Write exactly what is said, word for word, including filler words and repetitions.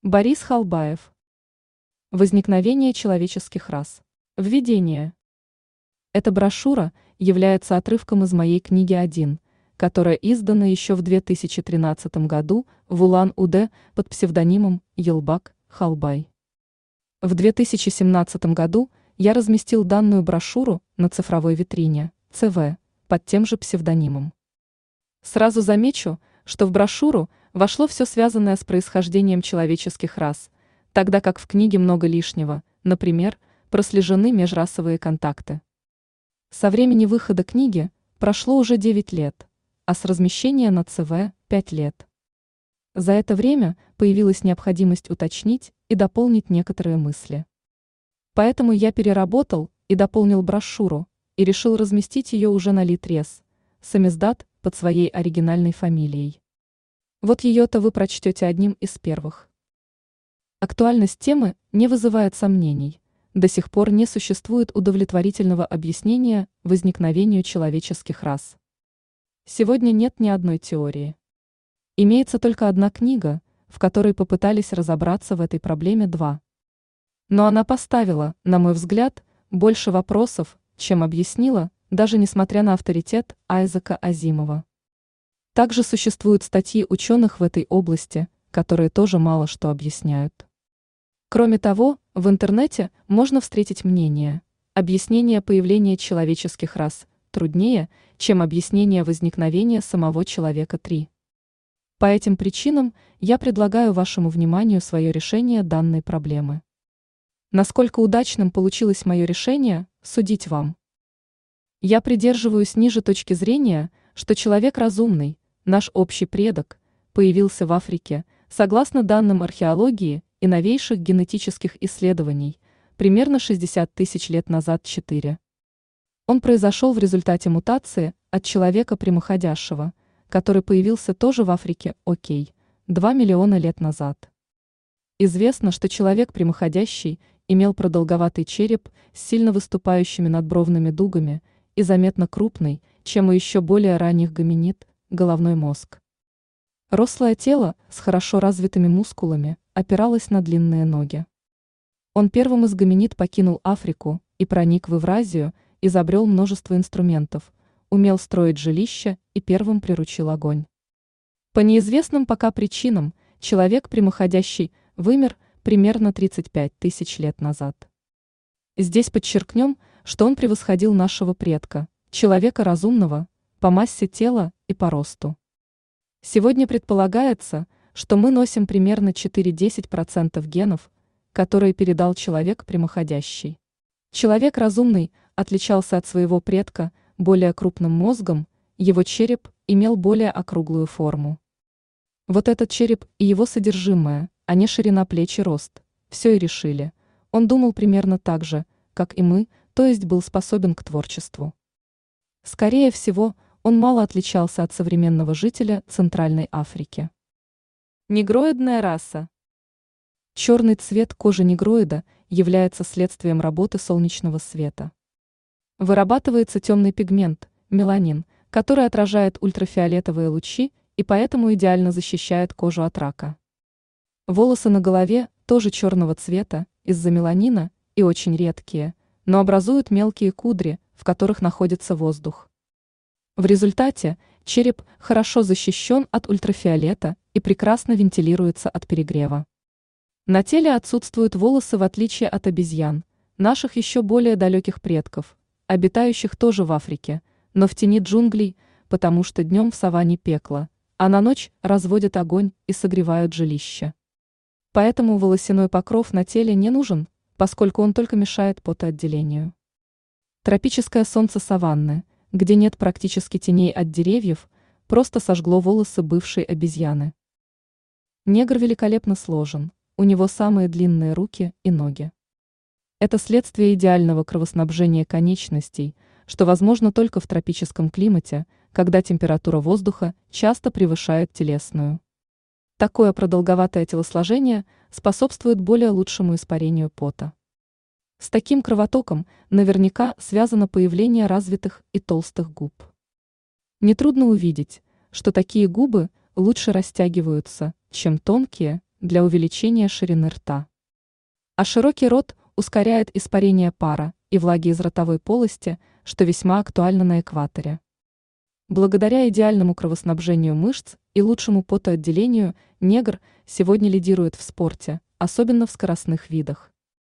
Борис Халбаев. Возникновение человеческих рас. Введение. Эта брошюра является отрывком из моей книги один, которая издана еще в две тысячи тринадцатом году в Улан-Удэ под псевдонимом Елбак Халбай. В две тысячи семнадцатом году я разместил данную брошюру на цифровой витрине ЦВ под тем же псевдонимом. Сразу замечу, что в брошюру вошло все связанное с происхождением человеческих рас, тогда как в книге много лишнего, например, прослежены межрасовые контакты. Со времени выхода книги прошло уже девять лет, а с размещения на ЦВ – пять лет. За это время появилась необходимость уточнить и дополнить некоторые мысли. Поэтому я переработал и дополнил брошюру и решил разместить ее уже на Литрес, самиздат под своей оригинальной фамилией. Вот ее-то вы прочтете одним из первых. Актуальность темы не вызывает сомнений. До сих пор не существует удовлетворительного объяснения возникновению человеческих рас. Сегодня нет ни одной теории. Имеется только одна книга, в которой попытались разобраться в этой проблеме два. Но она поставила, на мой взгляд, больше вопросов, чем объяснила, даже несмотря на авторитет Айзека Азимова. Также существуют статьи ученых в этой области, которые тоже мало что объясняют. Кроме того, в интернете можно встретить мнение: объяснение появления человеческих рас труднее, чем объяснение возникновения самого человека три. По этим причинам я предлагаю вашему вниманию свое решение данной проблемы. Насколько удачным получилось мое решение, судить вам. Я придерживаюсь ниже точки зрения, что человек разумный, наш общий предок, появился в Африке, согласно данным археологии и новейших генетических исследований, примерно шестьдесят тысяч лет назад четыре. Он произошел в результате мутации от человека прямоходящего, который появился тоже в Африке, окей, два миллиона лет назад. Известно, что человек прямоходящий имел продолговатый череп с сильно выступающими надбровными дугами и заметно крупный, чем у еще более ранних гоминид, головной мозг. Рослое тело с хорошо развитыми мускулами опиралось на длинные ноги. Он первым из гоминид покинул Африку и проник в Евразию, изобрел множество инструментов, умел строить жилища и первым приручил огонь. По неизвестным пока причинам человек прямоходящий вымер примерно тридцать пять тысяч лет назад. Здесь подчеркнем, что он превосходил нашего предка, человека разумного, по массе тела и по росту. Сегодня предполагается, что мы носим примерно четыре-десять процентов генов, которые передал человек прямоходящий. Человек разумный отличался от своего предка более крупным мозгом, его череп имел более округлую форму. Вот этот череп и его содержимое, а не ширина плеч и рост, все и решили. Он думал примерно так же, как и мы, то есть был способен к творчеству. Скорее всего, он мало отличался от современного жителя Центральной Африки. Негроидная раса. Черный цвет кожи негроида является следствием работы солнечного света. Вырабатывается темный пигмент, меланин, который отражает ультрафиолетовые лучи и поэтому идеально защищает кожу от рака. Волосы на голове тоже черного цвета из-за меланина и очень редкие, но образуют мелкие кудри, в которых находится воздух. В результате череп хорошо защищен от ультрафиолета и прекрасно вентилируется от перегрева. На теле отсутствуют волосы в отличие от обезьян, наших еще более далеких предков, обитающих тоже в Африке, но в тени джунглей, потому что днем в саванне пекло, а на ночь разводят огонь и согревают жилище. Поэтому волосяной покров на теле не нужен, поскольку он только мешает потоотделению. Тропическое солнце саванны, где нет практически теней от деревьев, просто сожгло волосы бывшей обезьяны. Негр великолепно сложен, у него самые длинные руки и ноги. Это следствие идеального кровоснабжения конечностей, что возможно только в тропическом климате, когда температура воздуха часто превышает телесную. Такое продолговатое телосложение способствует более лучшему испарению пота. С таким кровотоком наверняка связано появление развитых и толстых губ. Нетрудно увидеть, что такие губы лучше растягиваются, чем тонкие, для увеличения ширины рта. А широкий рот ускоряет испарение пара и влаги из ротовой полости, что весьма актуально на экваторе. Благодаря идеальному кровоснабжению мышц и лучшему потоотделению негр сегодня лидирует в спорте, особенно в скоростных видах.